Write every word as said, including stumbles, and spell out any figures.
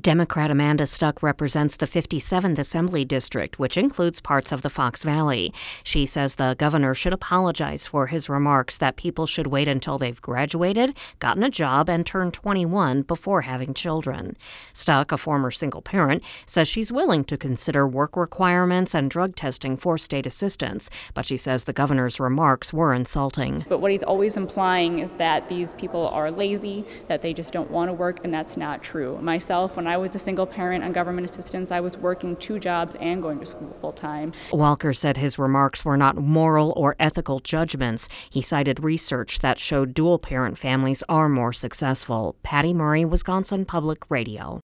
Democrat Amanda Stuck represents the fifty-seventh Assembly District, which includes parts of the Fox Valley. She says the governor should apologize for his remarks that people should wait until they've graduated, gotten a job, and turned twenty-one before having children. Stuck, a former single parent, says she's willing to consider work requirements and drug testing for state assistants, but she says the governor's remarks were insulting. But what he's always implying is that these people are lazy, that they just don't want to work, and that's not true. Myself, when I was a single parent on government assistance, I was working two jobs and going to school full time. Walker said his remarks were not moral or ethical judgments. He cited research that showed dual parent families are more successful. Patty Murray, Wisconsin Public Radio.